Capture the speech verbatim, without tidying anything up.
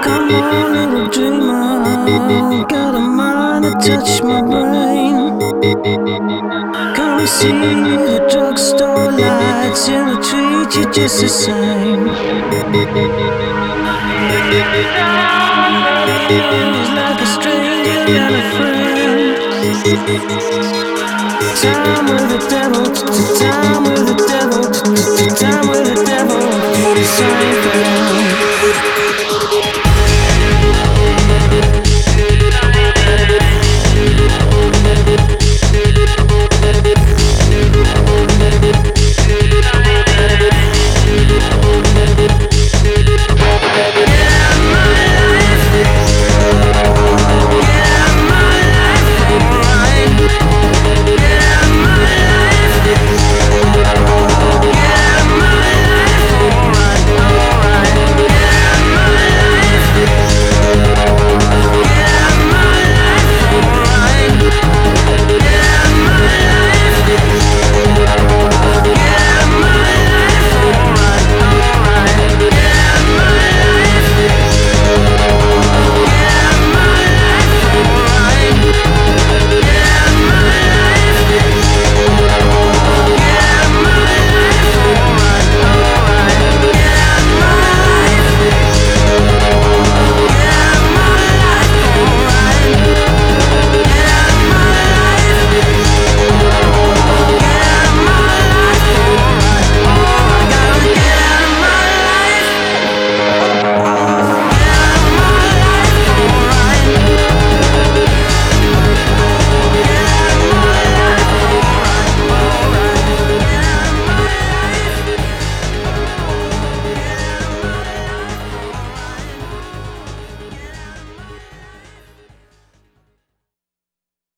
Come on, little dreamer, got a mind to touch my brain. Come see the drugstore lights, it'll treat you just the same. It's like a stranger and a friend. Time with the devil, time with the devil, time with the devil, Seinfeld.